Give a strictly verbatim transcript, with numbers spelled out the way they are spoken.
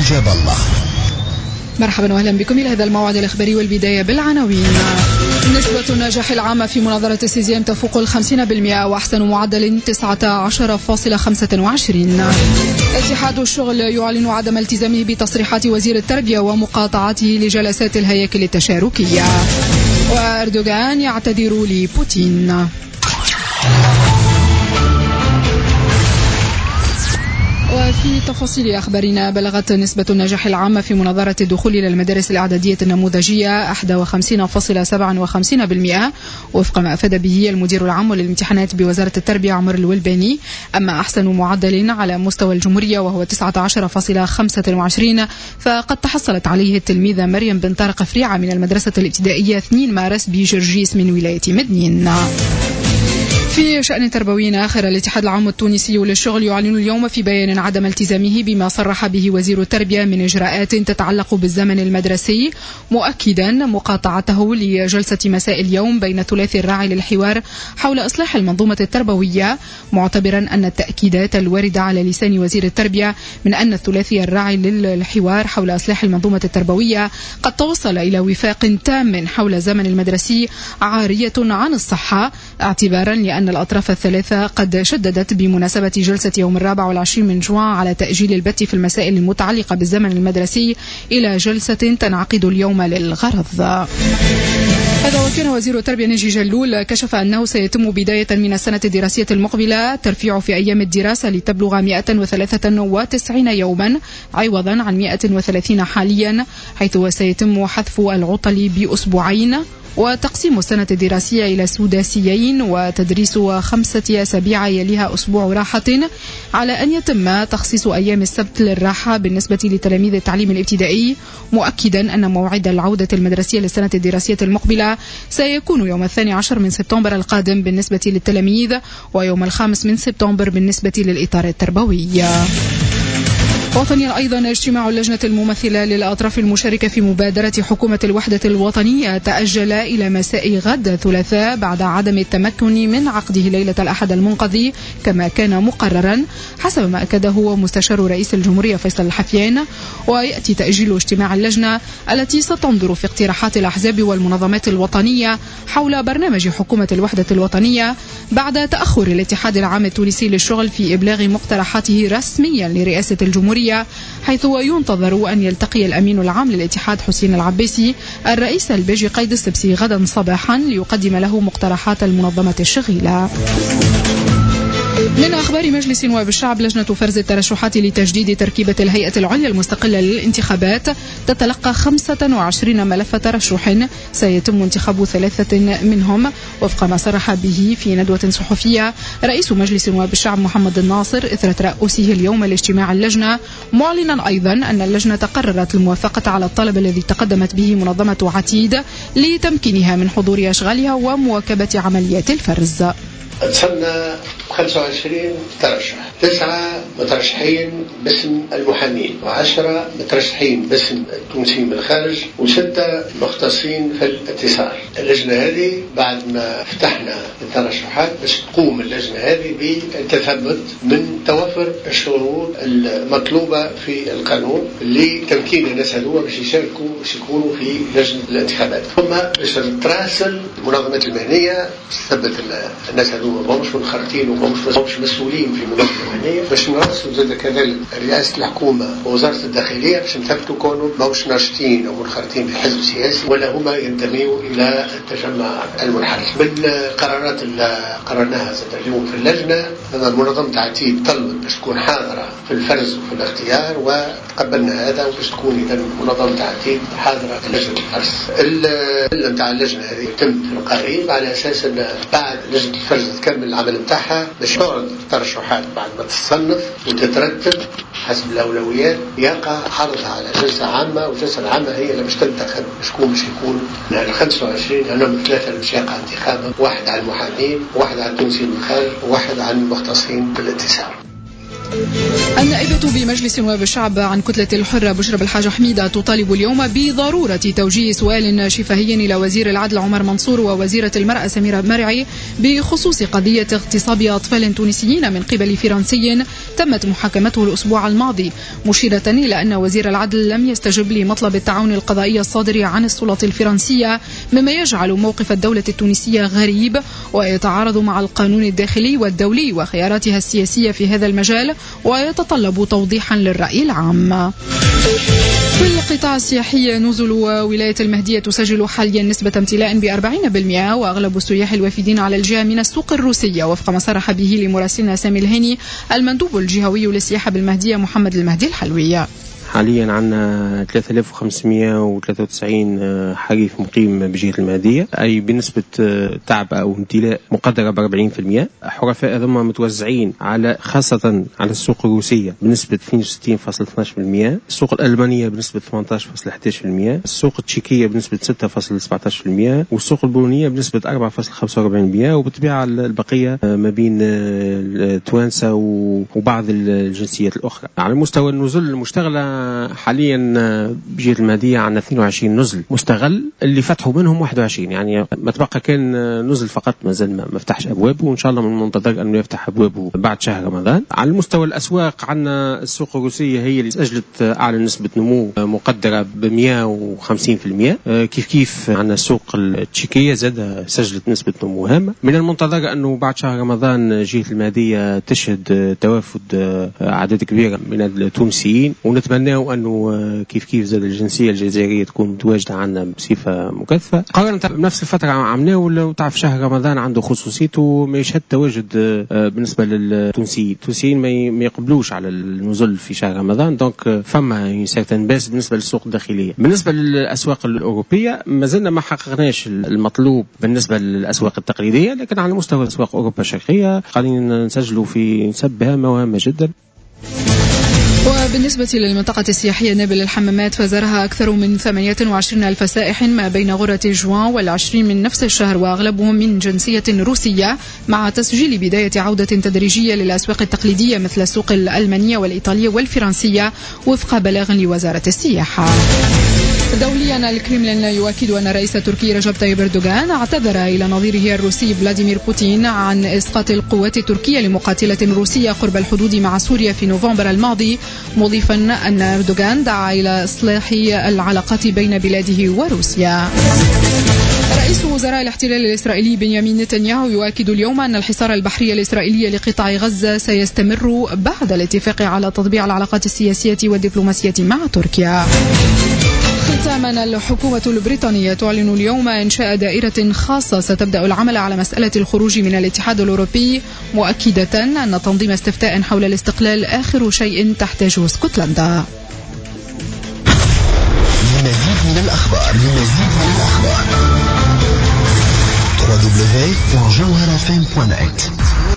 جاب الله. مرحبا واهلا بكم الى هذا الموعد الاخباري، والبدايه بالعناوين. نسبة النجاح العامة في مناظرة السيزيام تفوق الخمسين بالمئة واحسن معدل تسعة عشر فاصلة خمسة وعشرين. اتحاد الشغل يعلن عدم التزامه بتصريحات وزير التربية ومقاطعته لجلسات الهياكل التشاركية. وأردوغان يعتذر لبوتين. وفي تفاصيل أخبارنا، بلغت نسبة النجاح العامة في مناظرة الدخول إلى المدارس الإعدادية النموذجية واحد وخمسين فاصلة سبعة وخمسين بالمئة وفق ما أفاد به المدير العام للامتحانات بوزارة التربية عمر الولباني. أما أحسن معدل على مستوى الجمهورية وهو تسعة عشر فاصلة خمسة وعشرين فقد تحصلت عليه التلميذة مريم بن طارق فريعة من المدرسة الابتدائية اثنين مارس بجرجيس من ولاية مدنين. في شأن تربوي آخر، الاتحاد العام التونسي للشغل يعلن اليوم في بيان عدم التزامه بما صرح به وزير التربية من إجراءات تتعلق بالزمن المدرسي، مؤكدا مقاطعته لجلسة مساء اليوم بين الثلاثي الراعي للحوار حول إصلاح المنظومة التربوية، معتبرا أن التأكيدات الواردة على لسان وزير التربية من أن الثلاثي الراعي للحوار حول إصلاح المنظومة التربوية قد توصل إلى وفاق تام حول الزمن المدرسي عارية عن الصحة، اعتبارا لأن الأطراف الثلاثة قد شددت بمناسبة جلسة يوم الرابع والعشرين من جوان على تأجيل البت في المسائل المتعلقة بالزمن المدرسي إلى جلسة تنعقد اليوم للغرض. هذا وكان وزير التربية نجي جلول كشف أنه سيتم بداية من السنة الدراسية المقبلة ترفيع في أيام الدراسة لتبلغ مئة وثلاثة وتسعين يوما عوضا عن مئة وثلاثين حاليا، حيث سيتم حذف العطل بأسبوعين وتقسيم السنة الدراسية إلى سداسيين وتدريس خمسة أسابيع يليها أسبوع راحة، على أن يتم تخصيص أيام السبت للراحة بالنسبة لتلاميذ التعليم الابتدائي، مؤكدا أن موعد العودة المدرسية للسنة الدراسية المقبلة سيكون يوم الثاني عشر من سبتمبر القادم بالنسبة للتلاميذ، ويوم الخامس من سبتمبر بالنسبة للإطار التربوي. وطنيا أيضا، اجتماع اللجنة الممثلة للأطراف المشاركة في مبادرة حكومة الوحدة الوطنية تأجل إلى مساء غد الثلاثاء بعد عدم التمكن من عقده ليلة الأحد المنقضي كما كان مقررا، حسب ما أكده مستشار رئيس الجمهورية فيصل الحفيان. ويأتي تأجيل اجتماع اللجنة التي ستنظر في اقتراحات الأحزاب والمنظمات الوطنية حول برنامج حكومة الوحدة الوطنية بعد تأخر الاتحاد العام التونسي للشغل في إبلاغ مقترحاته رسميا لرئاسة الجمهورية، حيث ينتظر أن يلتقي الأمين العام للاتحاد حسين العباسي الرئيس البيجي قيد السبسي غدا صباحا ليقدم له مقترحات المنظمة الشغيلة. من أخبار مجلس نواب الشعب، لجنة فرز الترشحات لتجديد تركيبة الهيئة العليا المستقلة للانتخابات تتلقى خمسة وعشرين ملف ترشح سيتم انتخاب ثلاثة منهم، وفق ما صرح به في ندوة صحفية رئيس مجلس نواب الشعب محمد الناصر إثر ترأسه اليوم لاجتماع اللجنة، معلنا أيضا أن اللجنة قررت الموافقة على الطلب الذي تقدمت به منظمة عتيد لتمكينها من حضور أشغالها ومواكبة عمليات الفرز. وصلنا خمسة وعشرين ترشح، تسعة مترشحين باسم المحامين، وعشرة مترشحين باسم التونسيين بالخارج، وستة مختصين في الاتصال. اللجنة هذه بعد ما فتحنا الترشحات باش تقوم اللجنة هذه بالتثبت من توفر الشروط المطلوبة في القانون لتمكين الناس هذو باش يشاركوا باش يكونوا في لجنة الانتخابات. ثم باش تراسل المنظمات المهنية تثبت الناس هذو مش منخرطين ومش مسؤولين في منظمة المهنية، باش نراسلوا زاد كذلك رئاسة الحكومة ووزارة الداخلية باش نثبتوا كونوا ماهوش ناشطين أو منخرطين في حزب سياسي ولا هما ينتميوا إلى التجمع المنحرف. من القرارات اللي قررناها اليوم في اللجنة أن منظمة عتيد طلبت باش تكون حاضرة في الفرز وفي الاختيار، وتقبلنا هذا وباش تكون إذا منظمة عتيد حاضرة في لجنة الفرز. اللي نتاع اللجنة هذه يتم في القريب على أساس أن بعد لجنة الفرز تكمل العمل نتاعها باش تعرض الترشحات بعد ما تصنف وتترتب حسب الأولويات، يقع عرضها على جلسة عامة، والجلسة العامة هي اللي باش تنتخب شكون باش يكون من ال خمسة وعشرين لأنهم ثلاثة اللي باش يقع انتخابهم، واحد على المحامين وواحد على التونسيين بالخارج وواحد على المختصين بالاتصال. النائبة بمجلس نواب الشعب عن كتلة الحرة بشرى بالحاج حميدة تطالب اليوم بضرورة توجيه سؤال شفهي إلى وزير العدل عمر منصور ووزيرة المرأة سميرة مرعي بخصوص قضية اغتصاب أطفال تونسيين من قبل فرنسي تمت محاكمته الأسبوع الماضي، مشيرة إلى أن وزير العدل لم يستجب لمطلب التعاون القضائي الصادر عن السلطة الفرنسية، مما يجعل موقف الدولة التونسية غريب ويتعارض مع القانون الداخلي والدولي وخياراتها السياسية في هذا المجال، ويتطلب توضيحا للرأي العام. في القطاع السياحي، نزل ولاية المهدية تسجل حاليا نسبة امتلاء بأربعين بالمئة، وأغلب السياح الوافدين على الجهة من السوق الروسية، وفق ما صرح به لمراسلنا سامي الهيني المندوب الجهوي للسياحة بالمهدية محمد المهدي الحلوي. حاليا عندنا ثلاثة آلاف وخمسمئة وثلاثة وتسعين حريف مقيم بجهة المهدية، أي بنسبة تعبئة أو امتلاء مقدرة بأربعين في المئة. حرفاء ذم متوزعين على خاصة على السوق الروسية بنسبة اثنين وستين فاصلة اثني عشر بالمئة، السوق الألمانية بنسبة ثمانية عشر فاصلة أحد عشر بالمئة، السوق التشيكية بنسبة ستة فاصلة سبعة عشر بالمئة، والسوق البولونية بنسبة أربعة فاصلة خمسة وأربعين بالمئة، وبالطبيعة البقية ما بين توانسة وبعض الجنسيات الأخرى. على مستوى النزل المشتغلة حاليا بجهة المهدية عندنا اثنين وعشرين نزل مستغل، اللي فتحوا منهم واحد وعشرين، يعني ما تبقى كان نزل فقط ما زال ما فتحش أبوابه، وإن شاء الله من المنتظر أنه يفتح أبوابه بعد شهر رمضان. على المستوى الأسواق عندنا السوق الروسية هي اللي سجلت أعلى نسبة نمو مقدرة ب مئة وخمسين في المئة، كيف كيف عندنا السوق التشيكية زاد سجلت نسبة نمو هامة. من المنتظر أنه بعد شهر رمضان جهة المهدية تشهد توافد عدد كبير من التونسيين، ونتمنى أنه كيف كيف زاد الجنسية الجزائرية تكون متواجدة عندنا بصفة مكثفة. قارنة بنفس الفترة عملناه، ولو تعرف شهر رمضان عنده خصوصيته ما يشهد تواجد بالنسبة للتونسيين، التونسيين ما يقبلوش على النزول في شهر رمضان، دونك فما سيرتن باس بالنسبة للسوق الداخلية. بالنسبة للأسواق الأوروبية ما زلنا ما حققناش المطلوب بالنسبة للأسواق التقليدية، لكن على مستوى أسواق أوروبا الشرقية قاعدين نسجلوا في نسب هامة وهامة جدا. وبالنسبة للمنطقة السياحية نابل الحمامات، فزارها أكثر من ثمانية وعشرين ألف سائح ما بين غرة جوان والعشرين من نفس الشهر، وأغلبهم من جنسية روسية، مع تسجيل بداية عودة تدريجية للأسواق التقليدية مثل السوق الألمانية والإيطالية والفرنسية وفق بلاغ لوزارة السياحة. دوليا، الكريملين يؤكد أن الرئيس التركي رجب طيب أردوغان اعتذر إلى نظيره الروسي فلاديمير بوتين عن إسقاط القوات التركية لمقاتلة روسية قرب الحدود مع سوريا في نوفمبر الماضي، مضيفا أن أردوغان دعا إلى إصلاح العلاقات بين بلاده وروسيا. رئيس وزراء الاحتلال الإسرائيلي بنيامين نتنياهو يؤكد اليوم أن الحصار البحري الإسرائيلي لقطاع غزة سيستمر بعد الاتفاق على تطبيع العلاقات السياسية والدبلوماسية مع تركيا. ختاما، الحكومة البريطانية تعلن اليوم إنشاء دائرة خاصة ستبدأ العمل على مسألة الخروج من الاتحاد الأوروبي، مؤكدة أن تنظيم استفتاء حول الاستقلال آخر شيء تحتاجه اسكتلندا. لمزيد من الأخبار لمزيد من الأخبار دبليو دبليو دبليو دوت جوهرة إف إم دوت نت.